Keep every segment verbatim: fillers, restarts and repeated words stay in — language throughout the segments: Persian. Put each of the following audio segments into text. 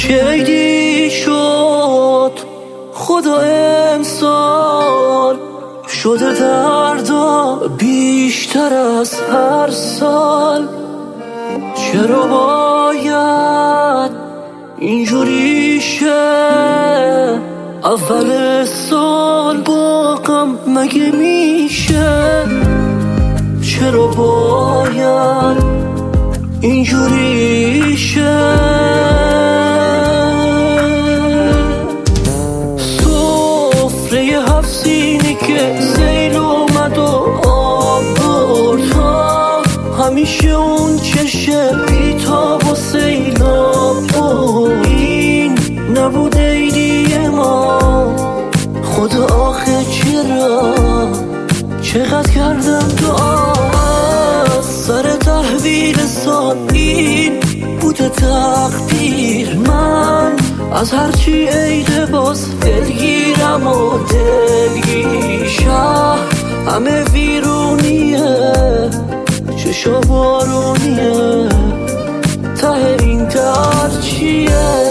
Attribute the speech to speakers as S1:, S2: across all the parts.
S1: چه عیدی شد خدا امسال شده دردا بیشتر از هر سال. چرا باید اینجوری شه اول سال با غم مگه میشه؟ چرا باید اینجوری شه؟ سفره هفت سینی که سیل اومد و آب برد، همیشه اون چشه بیتاب و سیلاب بود. این نبود عیدی ما، خدا آخه چرا چقدر کردم دعا از سر تحویل سال. این بوده تقدیر، من از هرچی عید باز دلگیرم و دلگیر. شهر همه ویرونیه، چشا بارونیه، ته این در چیه؟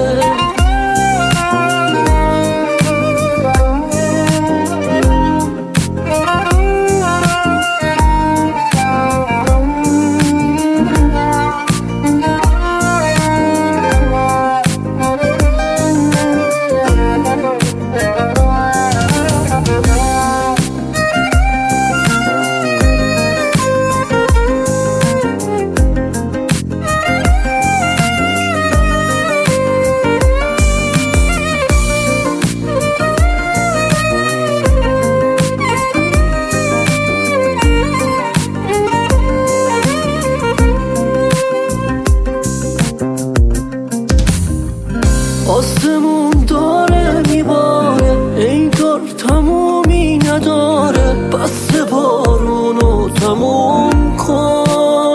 S1: آسمون داره میباره، انگار تمومی نداره. بس بارونو تموم کن،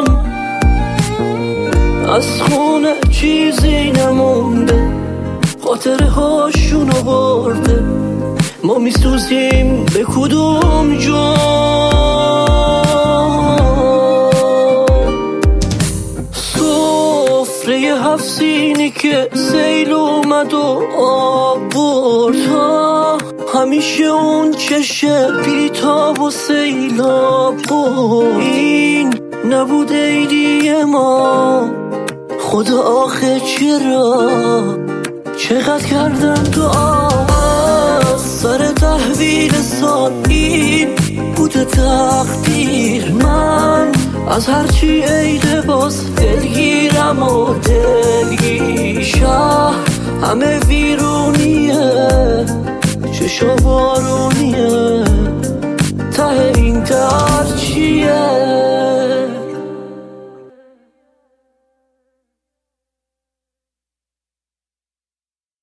S1: از خونه چیزی نمونده، خاطره هاشونو برده. ما میسوزیم به کدوم جا؟ سفره هفت سینی که سیل اومد و آب برد، همیشه اون چشه بیتاب و سیلاب بود. این نبود عیدی ما، خدا آخه چرا چقدر کردم دعا از سر تحویل سال. این بوده تقدیر، من از هرچی عید باز دلگیرم و دلگیر. شهر همه ویرونیه، چشا بارونیه، ته این در چیه؟